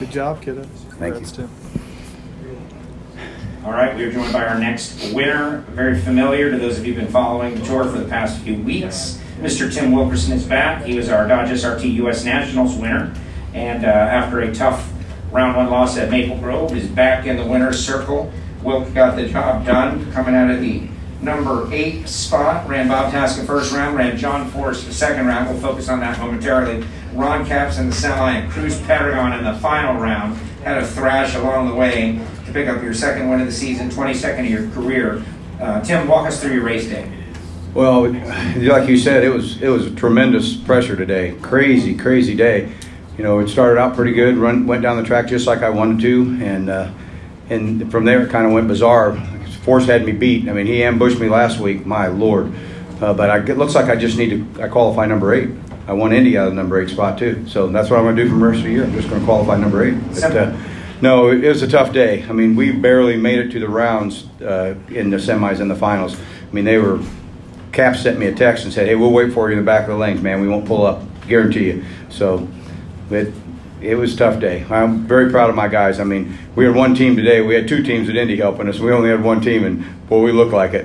Good job, kiddo. Thank you. Tim. All right, we are joined by our next winner, very familiar to those of you who've been following the tour for the past few weeks. Mr. Tim Wilkerson is back. He was our Dodge SRT U.S. Nationals winner, and after a tough round one loss at Maple Grove, is back in the winner's circle. Wilk got the job done, coming out of the number 8 spot. Ran Bob Tasca first round, ran John Forrest the second round. We'll focus on that momentarily. Ron Capps in the semi and Cruz Paragon in the final round. Had a thrash along the way to pick up your second win of the season, 22nd of your career. Tim, walk us through your race day. Well, like you said, it was a tremendous pressure today. Crazy day. You know, it started out pretty good. Went down the track just like I wanted to, and from there it kind of went bizarre. Forrest had me beat. I mean, he ambushed me last week. My Lord. But it looks like I just need to qualify number 8. I won Indy out of the number 8 spot too. So that's what I'm going to do for the rest of the year. I'm just going to qualify number 8. But, no, it was a tough day. I mean, we barely made it to the rounds in the semis and the finals. I mean, Cap sent me a text and said, "Hey, we'll wait for you in the back of the lanes, man. We won't pull up, guarantee you." So it was a tough day. I'm very proud of my guys. I mean, we had one team today. We had 2 teams at Indy helping us. We only had one team, and boy, we looked like it.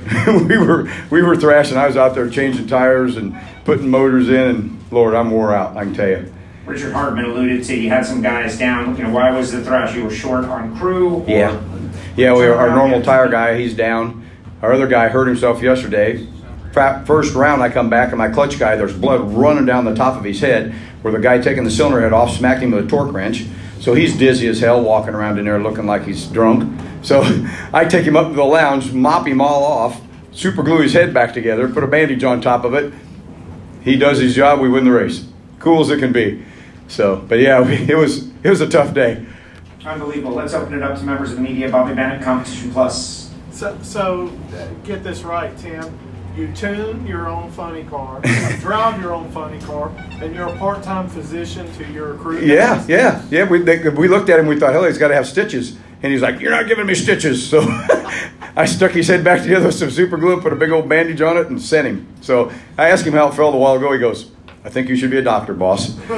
we were thrashing. I was out there changing tires and putting motors in, and Lord, I'm wore out, I can tell you. Richard Hartman alluded to you had some guys down. You know, why was the thrash? You were short on crew? Yeah. Our normal tire guy, he's down. Our other guy hurt himself yesterday. First round, I come back, and my clutch guy, there's blood running down the top of his head where the guy taking the cylinder head off smacked him with a torque wrench. So he's dizzy as hell walking around in there looking like he's drunk. So I take him up to the lounge, mop him all off, super glue his head back together, put a bandage on top of it. He does his job, we win the race. Cool as it can be. So, but yeah, it was a tough day. Unbelievable. Let's open it up to members of the media. Bobby Bennett, Competition Plus. So get this right, Tim. You tune your own funny car, you drive your own funny car, and you're a part-time physician to your crew. Yeah. We looked at him. We thought, hell, he's got to have stitches. And he's like, "You're not giving me stitches." So I stuck his head back together with some super glue, put a big old bandage on it, and sent him. So I asked him how it felt a while ago. He goes, "I think you should be a doctor, boss." Do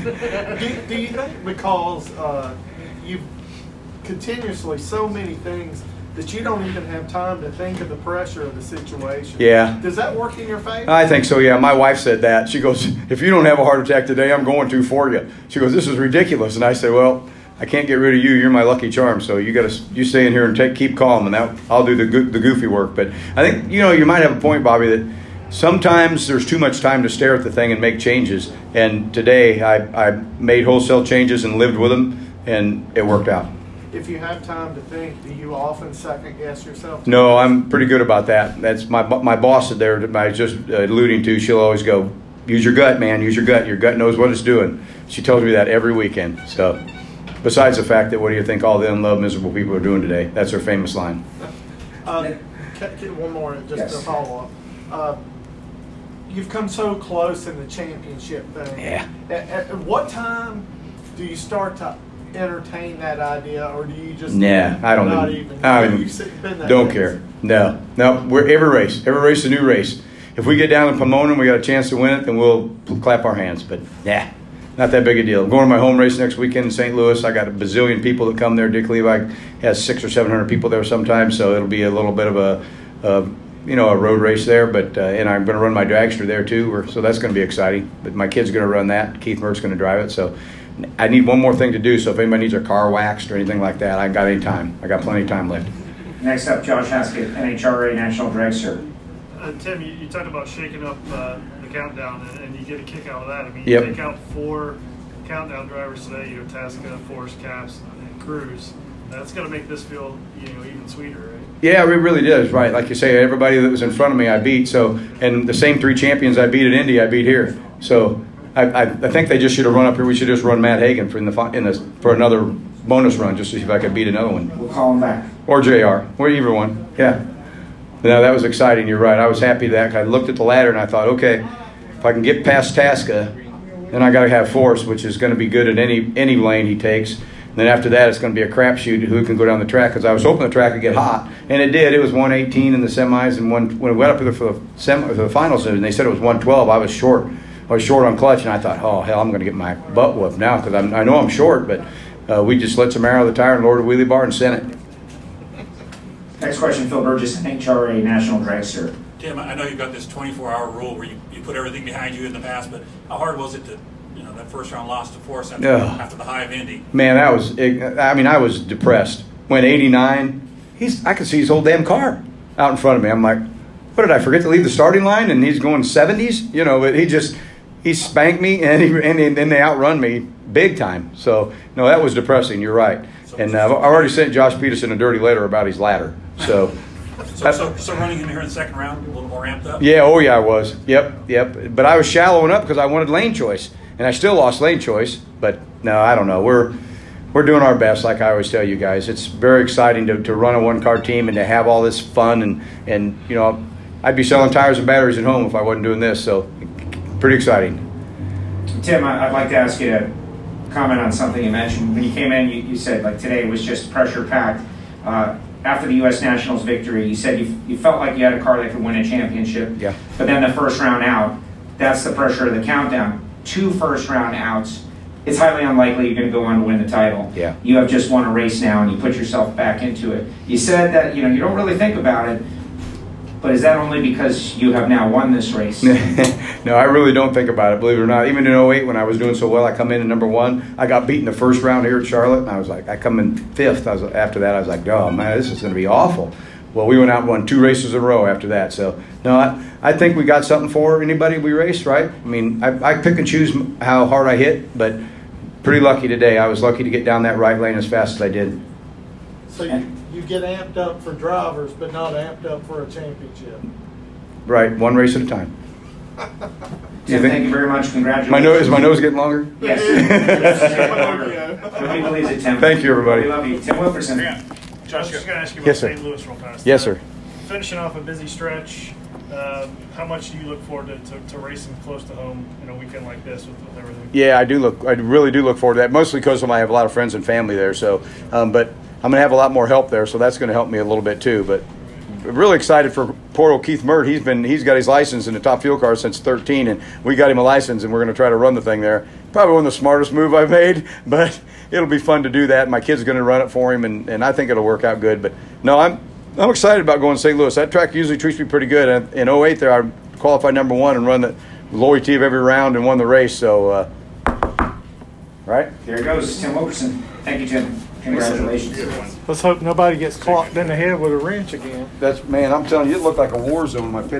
you think because you continuously so many things that you don't even have time to think of the pressure of the situation? Yeah. Does that work in your favor? I think so, yeah. My wife said that. She goes, "If you don't have a heart attack today, I'm going to for you." She goes, "This is ridiculous." And I said, "Well, I can't get rid of you. You're my lucky charm. So you stay in here and keep calm, and I'll do the goofy work." But I think, you might have a point, Bobby, that sometimes there's too much time to stare at the thing and make changes. And today I made wholesale changes and lived with them, and it worked out. If you have time to think, do you often second guess yourself? No, I'm pretty good about that. That's my boss there that I was just alluding to. She'll always go, "Use your gut, man. Use your gut. Your gut knows what it's doing." She tells me that every weekend. So, besides the fact that, what do you think all the unloved, miserable people are doing today? That's her famous line. One more, just to follow up. You've come so close in the championship thing. Yeah. At what time do you start to entertain that idea, or do you just I don't don't care. No, we're every race is a new race. If we get down to Pomona and we got a chance to win it, then we'll clap our hands. But not that big a deal. I'm going to my home race next weekend in St. Louis. I got a bazillion people that come there. Dick Levi has 600 or 700 people there sometimes, so it'll be a little bit of a road race there. But and I'm going to run my dragster there too, so that's going to be exciting. But my kid's going to run that. Keith Merck's going to drive it. So I need one more thing to do, so if anybody needs their car waxed or anything like that, I got any time. I got plenty of time left. Next up, Josh Haskett, NHRA National Dragster. Tim, you talked about shaking up the countdown, and you get a kick out of that. I mean, Yep. You take out 4 countdown drivers today. You have Tasca, Forrest, Capps, and Cruz. That's going to make this feel even sweeter, right? Yeah, it really does, right? Like you say, everybody that was in front of me, I beat. So, and the same 3 champions I beat at Indy, I beat here. So I think they just should have run up here. We should just run Matt Hagan for another bonus run, just to see if I could beat another one. We'll call him back. Or JR, or either one. Yeah. No, that was exciting. You're right. I was happy that I looked at the ladder and I thought, okay, if I can get past Tasca, then I got to have Forrest, which is going to be good at any lane he takes. And then after that, it's going to be a crapshoot who can go down the track, because I was hoping the track would get hot, and it did. It was 118 in the semis, and when we went up there for the finals, and they said it was 112. I was short on clutch, and I thought, oh hell, I'm going to get my butt whooped now, because I know I'm short, but we just let some air out of the tire and lowered a wheelie bar and sent it. Next question, Phil Burgess, NHRA National Dragster. Tim, I know you've got this 24-hour rule where you put everything behind you in the past, but how hard was it to, that first round loss to Forrest after the high of Indy? Man, I was depressed. Went 89. I could see his whole damn car out in front of me. I'm like, what, did I forget to leave the starting line? And he's going 70s? But he spanked me, and then they outrun me big time. So, no, that was depressing. You're right. And I've already sent Josh Peterson a dirty letter about his ladder. So running in here in the second round, a little more amped up? Yeah, oh yeah, I was. Yep. But I was shallowing up because I wanted lane choice. And I still lost lane choice. But no, I don't know. We're doing our best, like I always tell you guys. It's very exciting to run a one-car team and to have all this fun. And I'd be selling tires and batteries at home if I wasn't doing this. So pretty exciting. Tim, I'd like to ask you to comment on something you mentioned. When you came in, you said, like, today was just pressure-packed. After the U.S. Nationals victory, you said you felt like you had a car that could win a championship. Yeah. But then the first round out, that's the pressure of the countdown. 2 first-round outs, it's highly unlikely you're going to go on to win the title. Yeah. You have just won a race now, and you put yourself back into it. You said that you don't really think about it, but is that only because you have now won this race? No, I really don't think about it, believe it or not. Even in 08, when I was doing so well, I come in at number 1. I got beaten the first round here at Charlotte, and I was like, I come in 5th. After that, I was like, oh, man, this is going to be awful. Well, we went out and won 2 races in a row after that. So, no, I think we got something for anybody we race, right? I mean, I pick and choose how hard I hit, but pretty lucky today. I was lucky to get down that right lane as fast as I did. So you get amped up for drivers, but not amped up for a championship. Right, 1 race at a time. Tim, thank you very much. Congratulations. Is my nose getting longer? Yes. Nobody believes it, Tim. Thank you, everybody. We love you. Tim Wilkerson. Yeah. Josh, just going to ask you about Yes, sir. St. Louis real fast. Yes, sir. Finishing off a busy stretch, how much do you look forward to racing close to home in a weekend like this with everything? Yeah, I really do look forward to that, mostly because I have a lot of friends and family there. So, but I'm going to have a lot more help there, so that's going to help me a little bit too. But really excited for poor old Keith Mert. He's got his license in the Top Fuel car since 13, and we got him a license, and we're going to try to run the thing there. Probably one of the smartest move I've made, but it'll be fun to do that. My kid's going to run it for him, and I think it'll work out good. But no, I'm excited about going to St. Louis. That track usually treats me pretty good. And in 08 there, I qualified number 1 and run the low ET of every round and won the race. So, right? There it goes, Tim Wilkerson. Thank you, Tim. Congratulations. Let's hope nobody gets clocked in the head with a wrench again. Man, I'm telling you, it looked like a war zone in my pit.